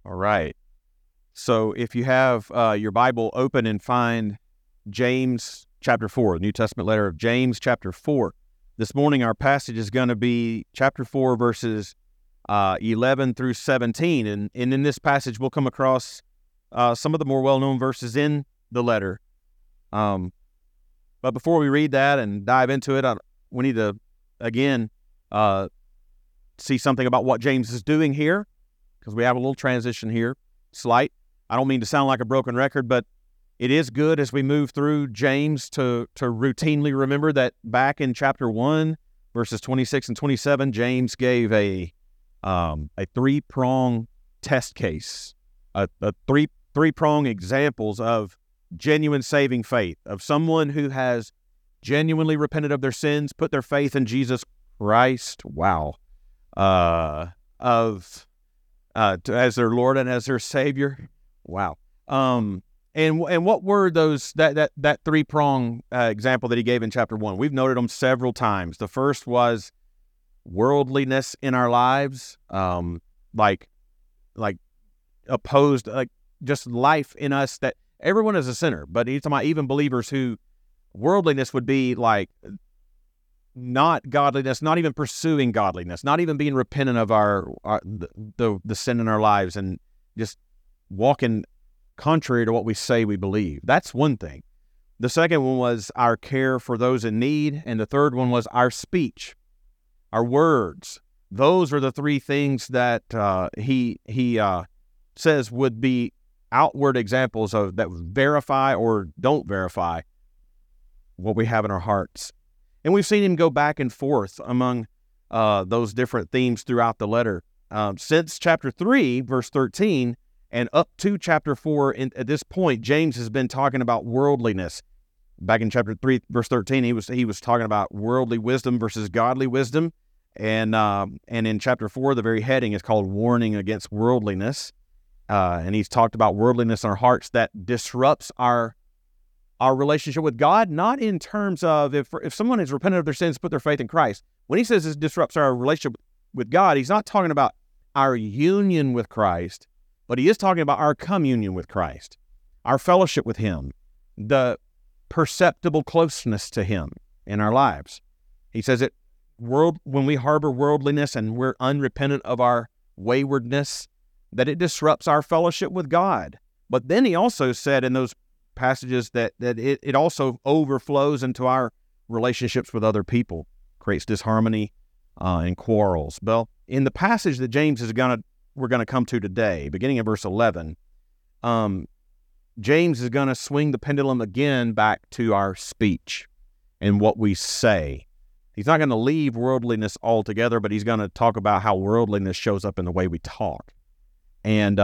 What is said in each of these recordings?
All right. So if you have your Bible open and find James chapter 4, the New Testament letter of James chapter 4. This morning our passage is going to be chapter 4, verses 11 through 17. And in this passage we'll come across some of the more well-known verses in the letter. But before we read that and dive into it, we need to, again, see something about what James is doing here, because we have a little transition here, slight. I don't mean to sound like a broken record, but it is good as we move through James to routinely remember that back in chapter 1, verses 26 and 27, James gave a three-prong test case, a three-prong examples of genuine saving faith, of someone who has genuinely repented of their sins, put their faith in Jesus Christ, as their Lord and as their Savior. Wow. And what were those, that three-prong example that he gave in chapter 1? We've noted them several times. The first was worldliness in our lives, like opposed, like just life in us, that everyone is a sinner, but he's talking about even believers who worldliness would be like not godliness, not even pursuing godliness, not even being repentant of the sin in our lives and just walking contrary to what we say we believe. That's one thing. The second one was our care for those in need, and the third one was our speech, our words. Those are the three things that he says would be outward examples of that verify or don't verify what we have in our hearts. And we've seen him go back and forth among those different themes throughout the letter. Since chapter 3, verse 13, and up to chapter 4, at this point, James has been talking about worldliness. Back in chapter 3, verse 13, he was talking about worldly wisdom versus godly wisdom. And in chapter 4, the very heading is called Warning Against Worldliness. And he's talked about worldliness in our hearts that disrupts our relationship with God, not in terms of if someone has repented of their sins, put their faith in Christ. When he says this disrupts our relationship with God, he's not talking about our union with Christ, but he is talking about our communion with Christ, our fellowship with him, the perceptible closeness to him in our lives. He says that when we harbor worldliness and we're unrepentant of our waywardness, that it disrupts our fellowship with God. But then he also said in those passages that it also overflows into our relationships with other people, creates disharmony and quarrels. Well, in the passage that James we're going to come to today, beginning in verse 11, James is going to swing the pendulum again back to our speech and what we say. He's not going to leave worldliness altogether, but he's going to talk about how worldliness shows up in the way we talk. And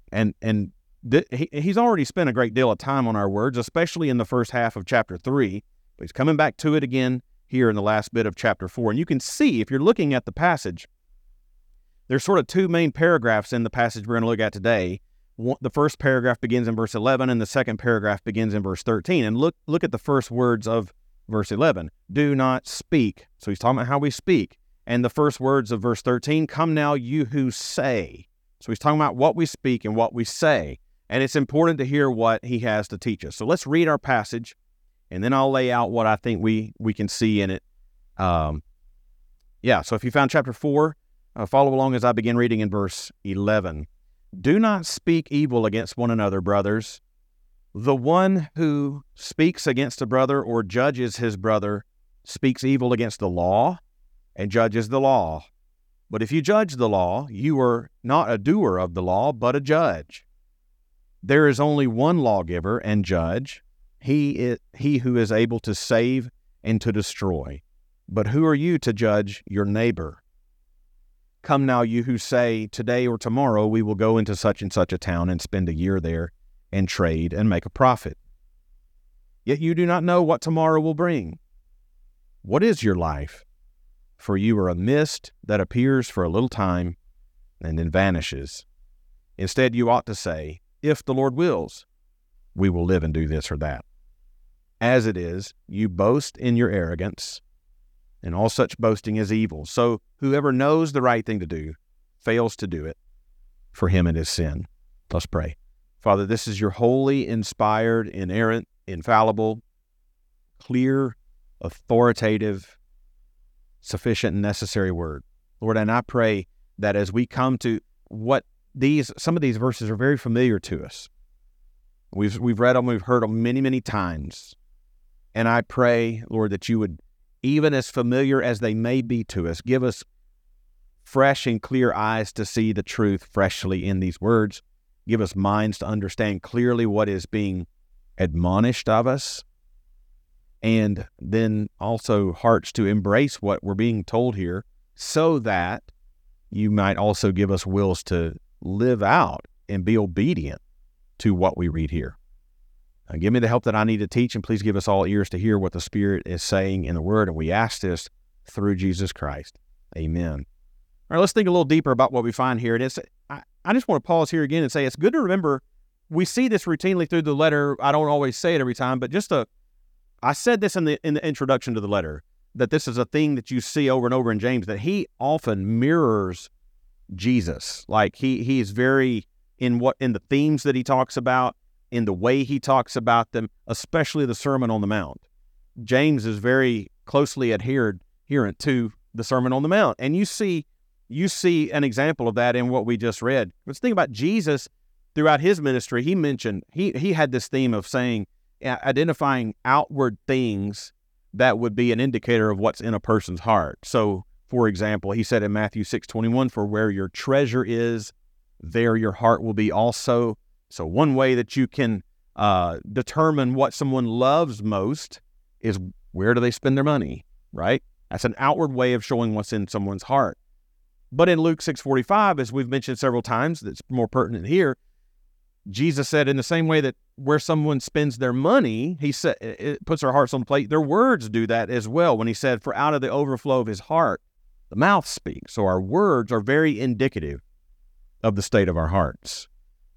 he's already spent a great deal of time on our words, especially in the first half of chapter 3, but he's coming back to it again here in the last bit of chapter 4. And you can see, if you're looking at the passage, there's sort of two main paragraphs in the passage we're going to look at today. The first paragraph begins in verse 11, and the second paragraph begins in verse 13. And look at the first words of verse 11. Do not speak. So he's talking about how we speak. And the first words of verse 13, come now you who say. So he's talking about what we speak and what we say. And it's important to hear what he has to teach us. So let's read our passage, and then I'll lay out what I think we can see in it. So if you found chapter 4, follow along as I begin reading in verse 11. Do not speak evil against one another, brothers. The one who speaks against a brother or judges his brother speaks evil against the law and judges the law. But if you judge the law, you are not a doer of the law, but a judge. There is only one lawgiver and judge, he who is able to save and to destroy. But who are you to judge your neighbor? Come now, you who say, today or tomorrow we will go into such and such a town and spend a year there and trade and make a profit. Yet you do not know what tomorrow will bring. What is your life? For you are a mist that appears for a little time and then vanishes. Instead, you ought to say, if the Lord wills, we will live and do this or that. As it is, you boast in your arrogance, and all such boasting is evil. So whoever knows the right thing to do fails to do it, for him it is sin. Let's pray. Father, this is your holy, inspired, inerrant, infallible, clear, authoritative, sufficient, and necessary word. Lord, and I pray that as we come to some of these verses are very familiar to us. We've read them, we've heard them many, many times. And I pray, Lord, that you would, even as familiar as they may be to us, give us fresh and clear eyes to see the truth freshly in these words. Give us minds to understand clearly what is being admonished of us. And then also hearts to embrace what we're being told here, so that you might also give us wills to live out and be obedient to what we read here. Give me the help that I need to teach, and please give us all ears to hear what the Spirit is saying in the Word. And we ask this through Jesus Christ. Amen. All right, let's think a little deeper about what we find here. And I just want to pause here again and say it's good to remember we see this routinely through the letter. I don't always say it every time, but I said this in the introduction to the letter, that this is a thing that you see over and over in James, that he often mirrors Jesus. Like he is very in the themes that he talks about, in the way he talks about them, especially the Sermon on the Mount. James is very closely adherent to the Sermon on the Mount. And you see an example of that in what we just read. Let's think about Jesus throughout his ministry. He mentioned, he had this theme of saying, identifying outward things that would be an indicator of what's in a person's heart. So, for example, he said in Matthew 6:21, "For where your treasure is, there your heart will be also." So one way that you can determine what someone loves most is where do they spend their money, right? That's an outward way of showing what's in someone's heart. But in Luke 6:45, as we've mentioned several times, that's more pertinent here, Jesus said in the same way that where someone spends their money, he said, it puts their hearts on the plate, their words do that as well. When he said, "For out of the overflow of his heart, the mouth speaks." So our words are very indicative of the state of our hearts.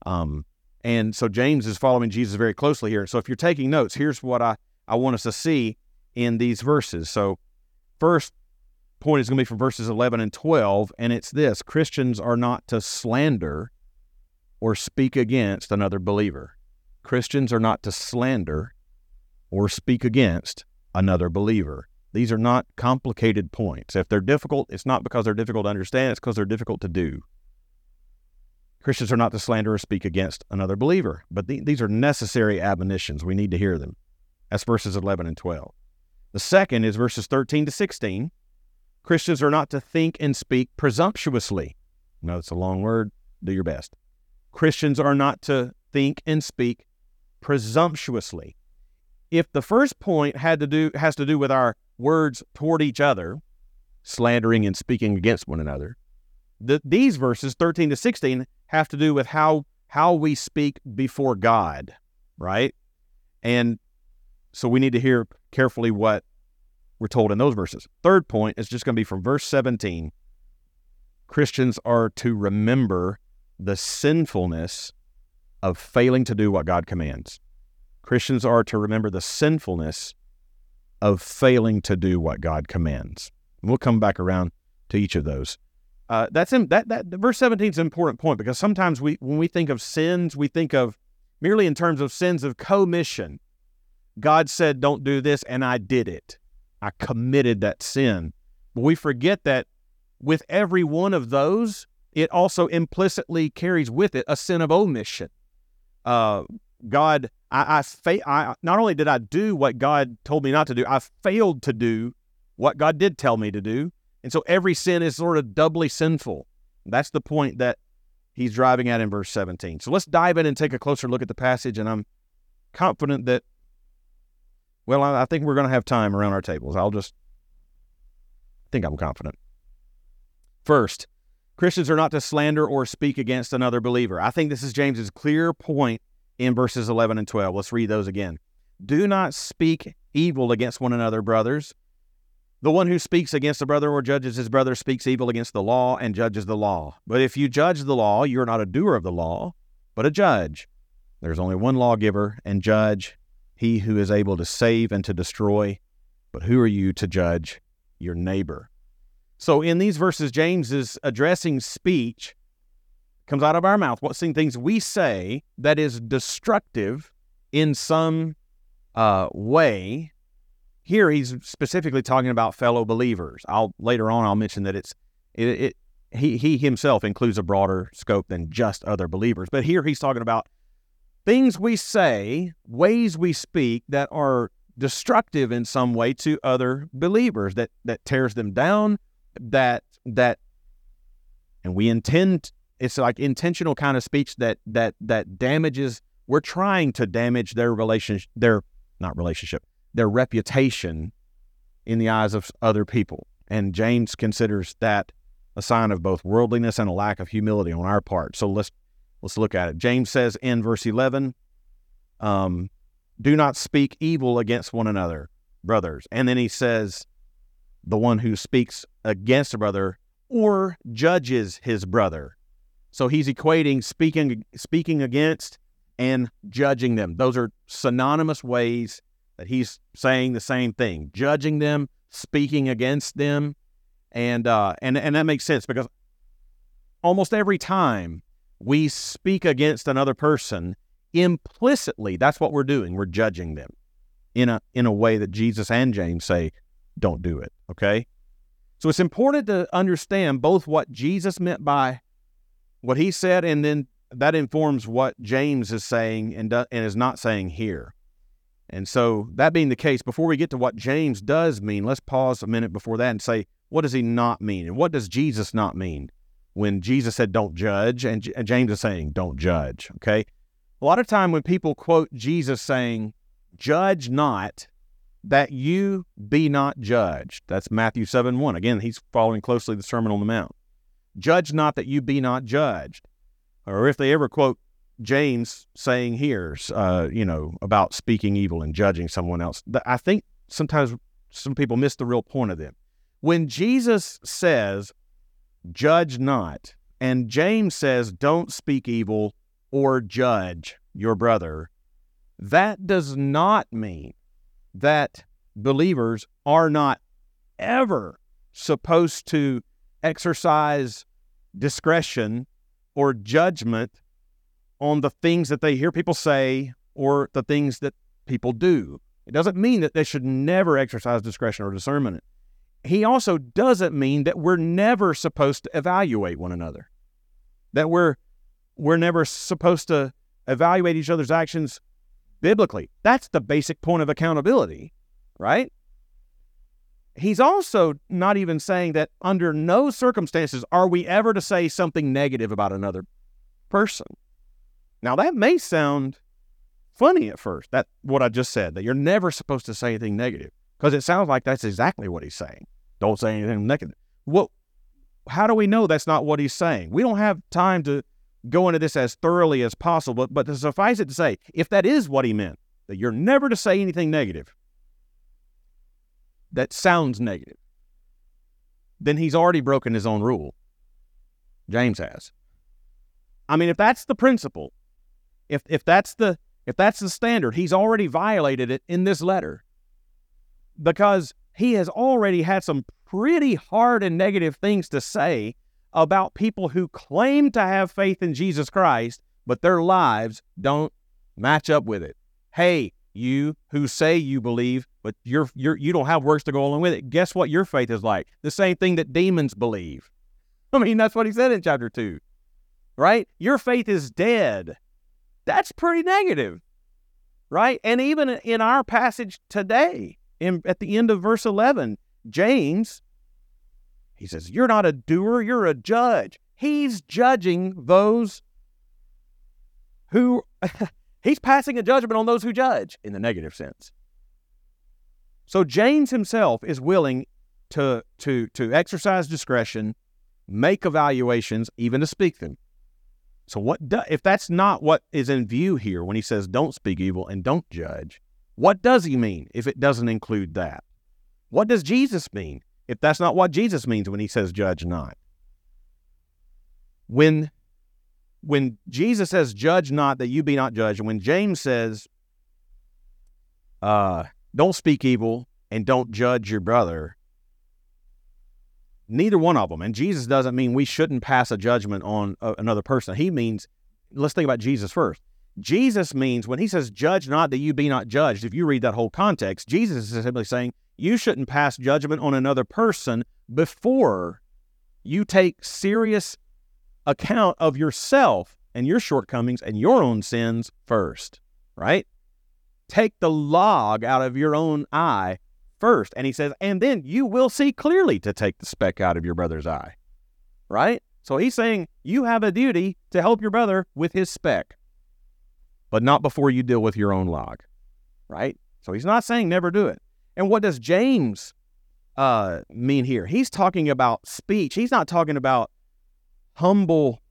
And so James is following Jesus very closely here. So if you're taking notes, here's what I want us to see in these verses. So first point is going to be from verses 11 and 12, and it's this: Christians are not to slander or speak against another believer. Christians are not to slander or speak against another believer. These are not complicated points. If they're difficult, it's not because they're difficult to understand, it's because they're difficult to do. Christians are not to slander or speak against another believer, but these are necessary admonitions. We need to hear them. That's verses 11 and 12. The second is verses 13 to 16. Christians are not to think and speak presumptuously. No, it's a long word. Do your best. Christians are not to think and speak presumptuously. If the first point has to do with our words toward each other, slandering and speaking against one another, these verses 13 to 16 have to do with how we speak before God, right? And so we need to hear carefully what we're told in those verses. Third point is just going to be from verse 17. Christians are to remember the sinfulness of failing to do what God commands. Christians are to remember the sinfulness of failing to do what God commands. And we'll come back around to each of those. That verse 17 is an important point, because sometimes when we think of sins, we think of merely in terms of sins of commission. God said, "Don't do this," and I did it. I committed that sin. But we forget that with every one of those, it also implicitly carries with it a sin of omission. God, not only did I do what God told me not to do, I failed to do what God did tell me to do. And so every sin is sort of doubly sinful. That's the point that he's driving at in verse 17. So let's dive in and take a closer look at the passage, and I'm confident that, well, I think we're going to have time around our tables. I think I'm confident. First, Christians are not to slander or speak against another believer. I think this is James's clear point in verses 11 and 12. Let's read those again. "Do not speak evil against one another, brothers. The one who speaks against a brother or judges his brother speaks evil against the law and judges the law. But if you judge the law, you are not a doer of the law, but a judge. There's only one lawgiver and judge, he who is able to save and to destroy. But who are you to judge your neighbor?" So in these verses, James is addressing speech comes out of our mouth, what things we say that is destructive in some way. Here he's specifically talking about fellow believers. Later on I'll mention that he himself includes a broader scope than just other believers. But here he's talking about things we say, ways we speak that are destructive in some way to other believers, that tears them down, and we intend, it's like intentional kind of speech that damages, we're trying to damage their their reputation in the eyes of other people. And James considers that a sign of both worldliness and a lack of humility on our part. So let's look at it. James says in verse 11, do not speak evil against one another, brothers. And then he says, the one who speaks against a brother or judges his brother. So he's equating speaking against and judging them. Those are synonymous ways that he's saying the same thing. Judging them, speaking against them. And that makes sense, because almost every time we speak against another person, implicitly, that's what we're doing. We're judging them in a way that Jesus and James say, don't do it, okay? So it's important to understand both what Jesus meant by what he said, and then that informs what James is saying and is not saying here. And so that being the case, before we get to what James does mean, let's pause a minute before that and say, what does he not mean? And what does Jesus not mean when Jesus said don't judge and James is saying don't judge, okay? A lot of time when people quote Jesus saying, judge not, that you be not judged. That's Matthew 7:1. Again, he's following closely the Sermon on the Mount. Judge not that you be not judged. Or if they ever quote James saying here, about speaking evil and judging someone else, I think sometimes some people miss the real point of them. When Jesus says, judge not, and James says, don't speak evil or judge your brother, that does not mean that believers are not ever supposed to exercise discretion or judgment on the things that they hear people say or the things that people do. It doesn't mean that they should never exercise discretion or discernment. He also doesn't mean that we're never supposed to evaluate one another, that we're never supposed to evaluate each other's actions biblically. That's the basic point of accountability, right? He's also not even saying that under no circumstances are we ever to say something negative about another person. Now, that may sound funny at first, that what I just said, that you're never supposed to say anything negative, because it sounds like that's exactly what he's saying. Don't say anything negative. How do we know that's not what he's saying? We don't have time to go into this as thoroughly as possible, but to suffice it to say, if that is what he meant, that you're never to say anything negative that sounds negative, then he's already broken his own rule. James has. I mean, if that's the principle, if that's the standard, he's already violated it in this letter, because he has already had some pretty hard and negative things to say about people who claim to have faith in Jesus Christ, but their lives don't match up with it. Hey, you who say you believe, but you don't have works to go along with it. Guess what your faith is like? The same thing that demons believe. I mean, that's what he said in chapter 2, right? Your faith is dead. That's pretty negative, right? And even in our passage today, at the end of verse 11, James, he says, you're not a doer, you're a judge. He's judging those who, he's passing a judgment on those who judge in the negative sense. So James himself is willing to exercise discretion, make evaluations, even to speak them. So if that's not what is in view here when he says don't speak evil and don't judge, what does he mean if it doesn't include that? What does Jesus mean if that's not what Jesus means when he says judge not? When Jesus says judge not that you be not judged, and when James says don't speak evil and don't judge your brother, Neither one of them. And Jesus doesn't mean we shouldn't pass a judgment on another person. He means, let's think about Jesus first. Jesus means when he says, judge not that you be not judged, if you read that whole context, Jesus is simply saying you shouldn't pass judgment on another person before you take serious account of yourself and your shortcomings and your own sins first, right? Take the log out of your own eye first. And he says, and then you will see clearly to take the speck out of your brother's eye, right? So he's saying you have a duty to help your brother with his speck, but not before you deal with your own log, right? So he's not saying never do it. And what does James mean here? He's talking about speech. He's not talking about humble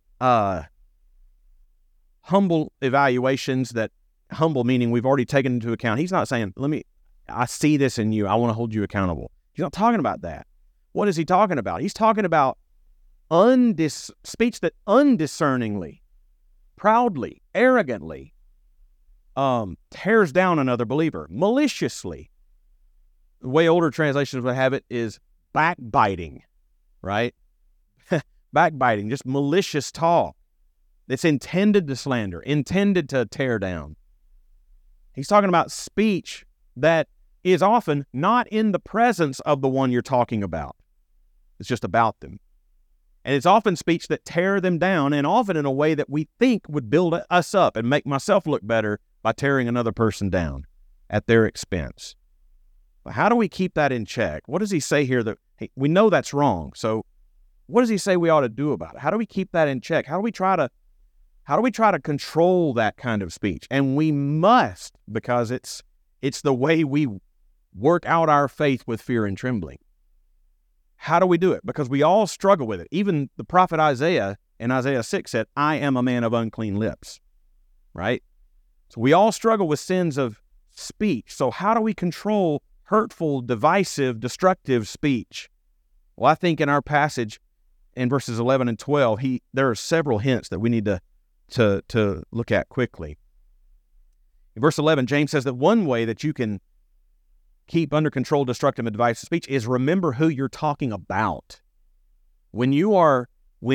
evaluations, that humble meaning we've already taken into account. He's not saying, I see this in you, I want to hold you accountable. He's not talking about that. What is he talking about? He's talking about speech that undiscerningly, proudly, arrogantly tears down another believer, maliciously. The way older translations would have it is backbiting, right? Backbiting, just malicious talk. It's intended to slander, intended to tear down. He's talking about speech that is often not in the presence of the one you're talking about. It's just about them. And it's often speech that tear them down, and often in a way that we think would build us up and make myself look better by tearing another person down at their expense. But how do we keep that in check? What does he say here that we know that's wrong? So what does he say we ought to do about it? How do we keep that in check? How do we try to control that kind of speech? And we must, because it's the way we work out our faith with fear and trembling. How do we do it? Because we all struggle with it. Even the prophet Isaiah in Isaiah 6 said, I am a man of unclean lips, right? So we all struggle with sins of speech. So how do we control hurtful, divisive, destructive speech? Well, I think in our passage in verses 11 and 12, there are several hints that we need to look at quickly. In verse 11, James says that one way that you can keep under control destructive and divisive speech is remember who you're talking about. When you are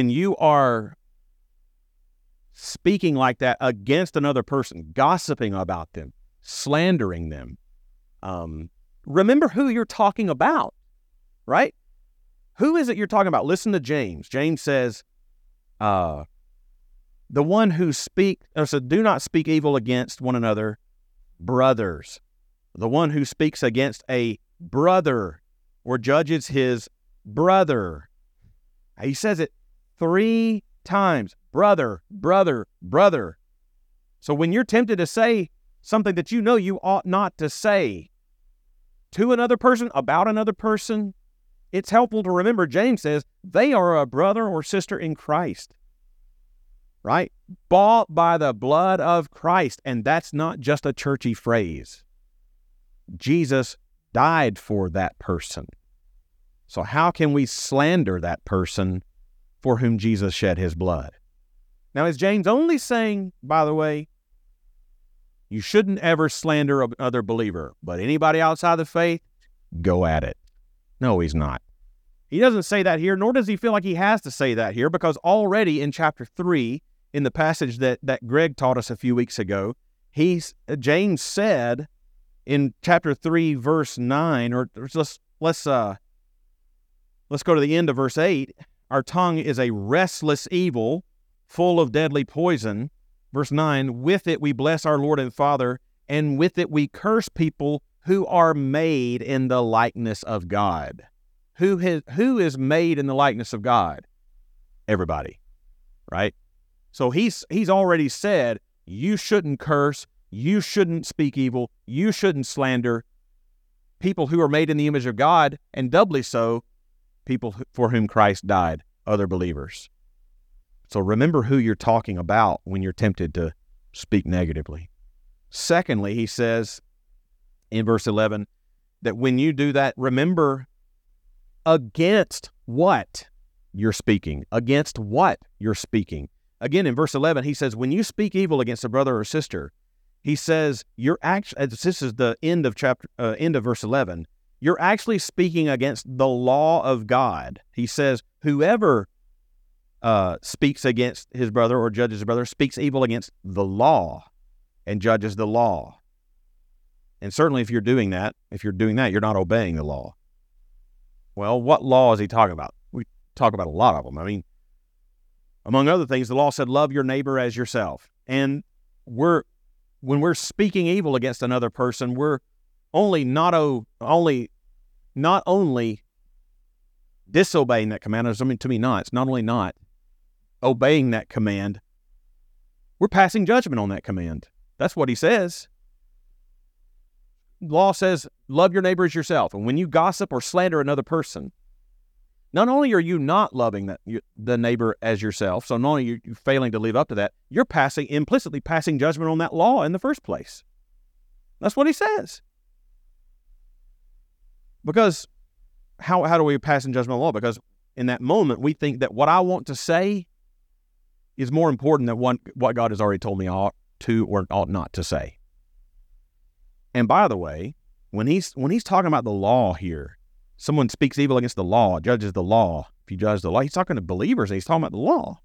speaking like that against another person, gossiping about them, slandering them, remember who you're talking about, right? Who is it you're talking about? Listen to James. James says, the one who do not speak evil against one another, brothers. The one who speaks against a brother or judges his brother. He says it 3 times. Brother, brother, brother. So when you're tempted to say something that you know you ought not to say to another person, about another person, it's helpful to remember James says they are a brother or sister in Christ. Right? Bought by the blood of Christ. And that's not just a churchy phrase. Jesus died for that person. So how can we slander that person for whom Jesus shed his blood? Now, is James only saying, by the way, you shouldn't ever slander another believer, but anybody outside the faith, go at it? No, he's not. He doesn't say that here, nor does he feel like he has to say that here, because already in chapter 3, in the passage that Greg taught us a few weeks ago, James said in chapter 3, verse 9, or let's go to the end of verse 8. Our tongue is a restless evil, full of deadly poison. Verse 9, with it we bless our Lord and Father, and with it we curse people who are made in the likeness of God. Who is made in the likeness of God? Everybody, right? So he's already said, you shouldn't curse, you shouldn't speak evil, you shouldn't slander people who are made in the image of God, and doubly so, people for whom Christ died, other believers. So remember who you're talking about when you're tempted to speak negatively. Secondly, he says in verse 11 that when you do that, remember against what you're speaking. Against what you're speaking. Again, in verse 11, he says, when you speak evil against a brother or sister, he says, this is the end of verse 11. you're actually speaking against the law of God. He says, whoever speaks against his brother or judges his brother speaks evil against the law and judges the law. And certainly if you're doing that, you're not obeying the law. Well, what law is he talking about? We talk about a lot of them. I mean, among other things, the law said, love your neighbor as yourself. And when we're speaking evil against another person, we're not only disobeying that command. It's not only not obeying that command, we're passing judgment on that command. That's what he says. Law says, love your neighbor as yourself. And when you gossip or slander another person, not only are you not loving the neighbor as yourself, so not only are you failing to live up to that, you're implicitly passing judgment on that law in the first place. That's what he says. Because how do we pass in judgment on the law? Because in that moment, we think that what I want to say is more important than what God has already told me I ought to or ought not to say. And by the way, when he's talking about the law here, someone speaks evil against the law, judges the law. If you judge the law, he's talking to believers and he's talking about the law.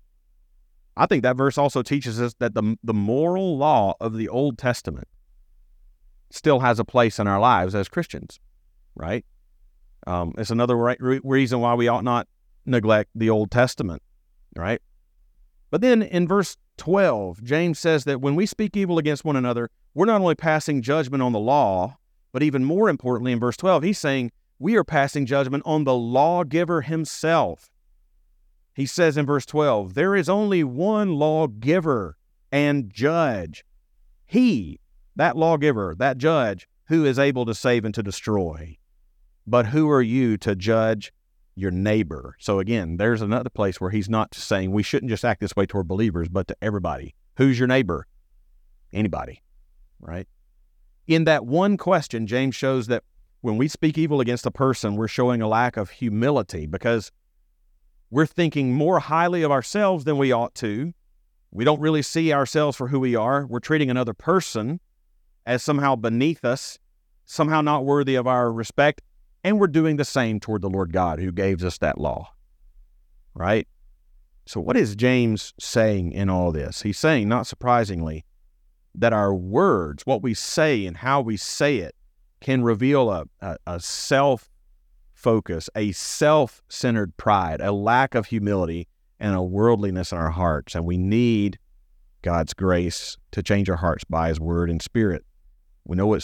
I think that verse also teaches us that the moral law of the Old Testament still has a place in our lives as Christians, right? It's another reason why we ought not neglect the Old Testament, right? But then in verse 12, James says that when we speak evil against one another, we're not only passing judgment on the law, but even more importantly, in verse 12, he's saying we are passing judgment on the lawgiver himself. He says in verse 12, there is only one lawgiver and judge. He, that lawgiver, that judge, who is able to save and to destroy. But who are you to judge your neighbor? So again, there's another place where he's not saying we shouldn't just act this way toward believers, but to everybody. Who's your neighbor? Anybody, right? In that one question, James shows that when we speak evil against a person, we're showing a lack of humility because we're thinking more highly of ourselves than we ought to. We don't really see ourselves for who we are. We're treating another person as somehow beneath us, somehow not worthy of our respect, and we're doing the same toward the Lord God who gave us that law, right? So what is James saying in all this? He's saying, not surprisingly, that our words, what we say and how we say it, can reveal a self-focus, a self-centered pride, a lack of humility, and a worldliness in our hearts. And we need God's grace to change our hearts by his word and spirit. We know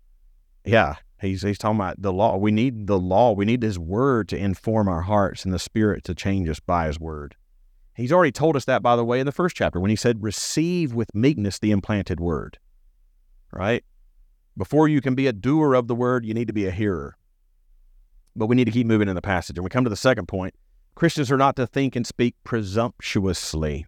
he's talking about the law. We need the law. We need his word to inform our hearts and the spirit to change us by his word. He's already told us that, by the way, in the first chapter when he said, receive with meekness the implanted word, right? Before you can be a doer of the word, you need to be a hearer. But we need to keep moving in the passage. And we come to the second point. Christians are not to think and speak presumptuously.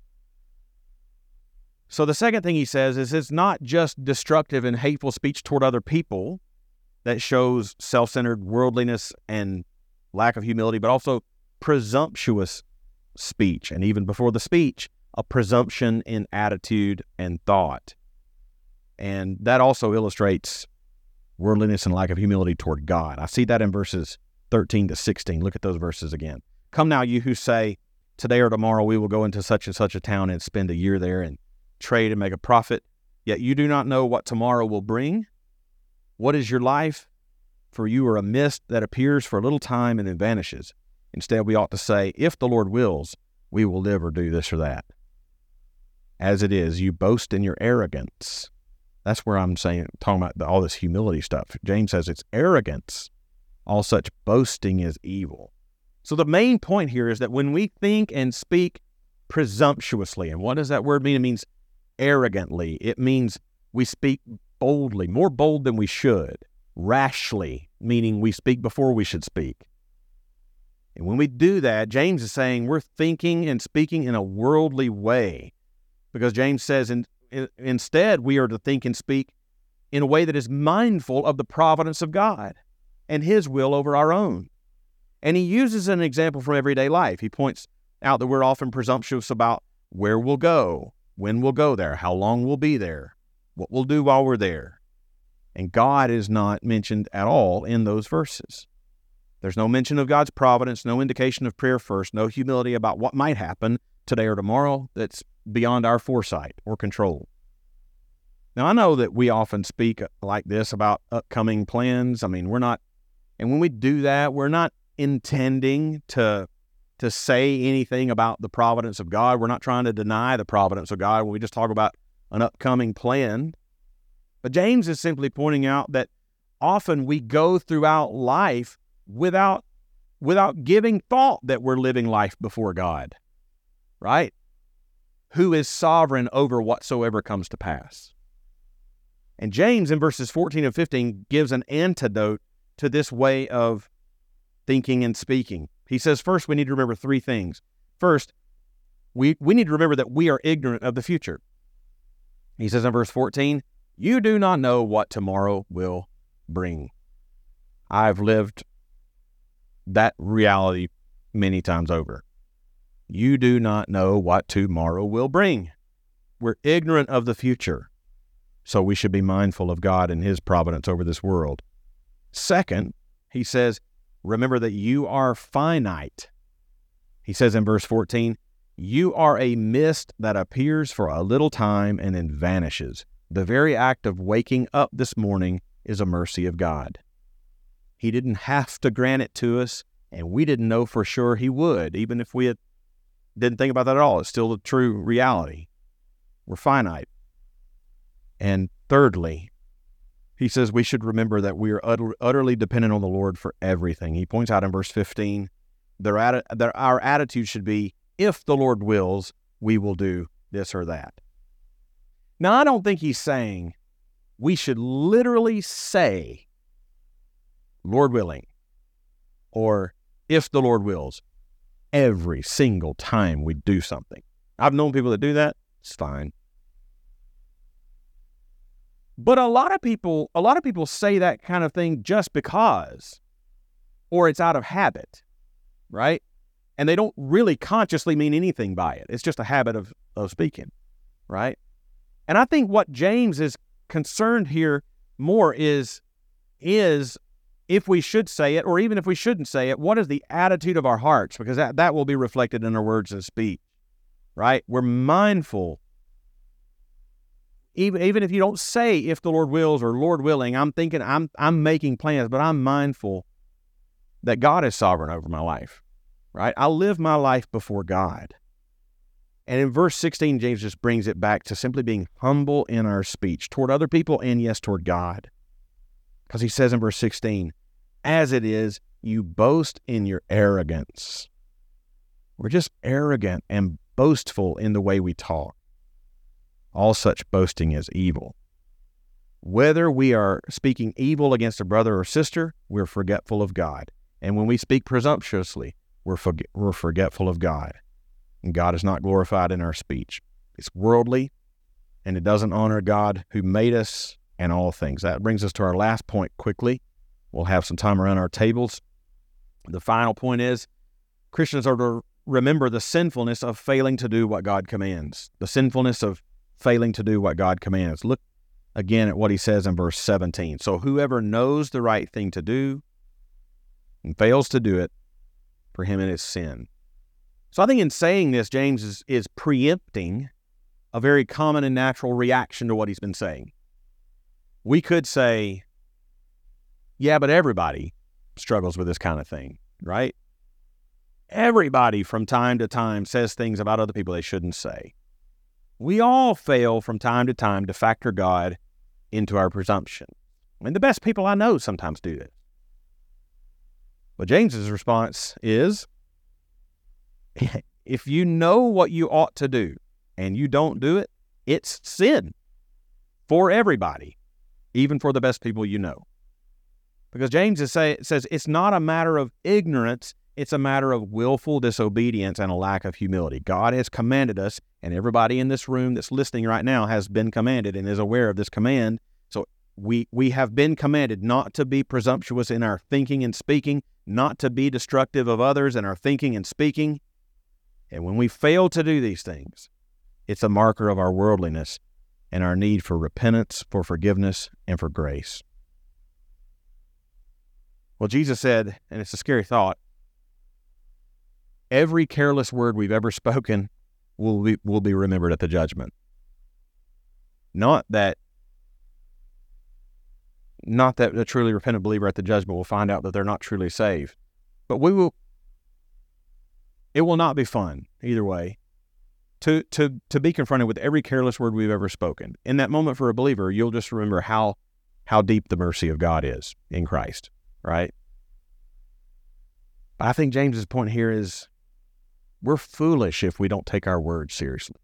So the second thing he says is it's not just destructive and hateful speech toward other people that shows self-centered worldliness and lack of humility, but also presumptuous speech. And even before the speech, a presumption in attitude and thought. And that also illustrates worldliness and lack of humility toward God. I see that in verses 13 to 16. Look at those verses again. Come now, you who say, today or tomorrow we will go into such and such a town and spend a year there and trade and make a profit. Yet you do not know what tomorrow will bring. What is your life? For you are a mist that appears for a little time and then vanishes. Instead, we ought to say, if the Lord wills, we will live or do this or that. As it is, you boast in your arrogance. That's where I'm talking about all this humility stuff. James says it's arrogance. All such boasting is evil. So the main point here is that when we think and speak presumptuously, and what does that word mean? It means arrogantly. It means we speak boldly, more bold than we should. Rashly, meaning we speak before we should speak. And when we do that, James is saying we're thinking and speaking in a worldly way. Because James says instead we are to think and speak in a way that is mindful of the providence of God and his will over our own. And he uses an example from everyday life. He points out that we're often presumptuous about where we'll go, when we'll go there, how long we'll be there, what we'll do while we're there. And God is not mentioned at all in those verses. There's no mention of God's providence, no indication of prayer first, no humility about what might happen today or tomorrow that's beyond our foresight or control. Now, I know that we often speak like this about upcoming plans. I mean, and when we do that, we're not intending to say anything about the providence of God. We're not trying to deny the providence of God when we just talk about an upcoming plan. But James is simply pointing out that often we go throughout life without giving thought that we're living life before God, right? Who is sovereign over whatsoever comes to pass. And James in verses 14 and 15 gives an antidote to this way of thinking and speaking. He says, first, we need to remember three things. First, we need to remember that we are ignorant of the future. He says in verse 14, you do not know what tomorrow will bring. I've lived that reality many times over. You do not know what tomorrow will bring. We're ignorant of the future, so we should be mindful of God and His providence over this world. Second, he says, remember that you are finite. He says in verse 14, you are a mist that appears for a little time and then vanishes. The very act of waking up this morning is a mercy of God. He didn't have to grant it to us, and we didn't know for sure He would, even if we didn't think about that at all. It's still a true reality. We're finite. And thirdly, he says we should remember that we are utterly dependent on the Lord for everything. He points out in verse 15 that our attitude should be, if the Lord wills, we will do this or that. Now, I don't think he's saying we should literally say, Lord willing, or if the Lord wills, every single time we do something. I've known people that do that. It's fine. But a lot of people say that kind of thing just because, or it's out of habit, right? And they don't really consciously mean anything by it. It's just a habit of speaking, right? And I think what James is concerned here more is if we should say it, or even if we shouldn't say it, what is the attitude of our hearts? Because that will be reflected in our words of speech, right? We're mindful. Even if you don't say if the Lord wills or Lord willing, I'm thinking I'm making plans, but I'm mindful that God is sovereign over my life, right? I live my life before God. And in verse 16, James just brings it back to simply being humble in our speech toward other people and, yes, toward God. Because he says in verse 16, as it is, you boast in your arrogance. We're just arrogant and boastful in the way we talk. All such boasting is evil. Whether we are speaking evil against a brother or sister, we're forgetful of God. And when we speak presumptuously, we're forgetful of God. And God is not glorified in our speech. It's worldly, and it doesn't honor God who made us and all things. That brings us to our last point quickly. We'll have some time around our tables. The final point is, Christians are to remember the sinfulness of failing to do what God commands. The sinfulness of failing to do what God commands. Look again at what he says in verse 17. So whoever knows the right thing to do and fails to do it, for him it is sin. So I think in saying this, James is preempting a very common and natural reaction to what he's been saying. We could say, yeah, but everybody struggles with this kind of thing, right? Everybody from time to time says things about other people they shouldn't say. We all fail from time to factor God into our presumption. I mean, the best people I know sometimes do this. But James's response is, if you know what you ought to do and you don't do it, it's sin for everybody, even for the best people you know. Because James says it's not a matter of ignorance, it's a matter of willful disobedience and a lack of humility. God has commanded us, and everybody in this room that's listening right now has been commanded and is aware of this command. So we have been commanded not to be presumptuous in our thinking and speaking, not to be destructive of others in our thinking and speaking. And when we fail to do these things, it's a marker of our worldliness and our need for repentance, for forgiveness, and for grace. Well, Jesus said, and it's a scary thought, every careless word we've ever spoken will be remembered at the judgment. Not that a truly repentant believer at the judgment will find out that they're not truly saved, but it will not be fun either way to be confronted with every careless word we've ever spoken. In that moment for a believer, you'll just remember how deep the mercy of God is in Christ, right? But I think James's point here is we're foolish if we don't take our words seriously.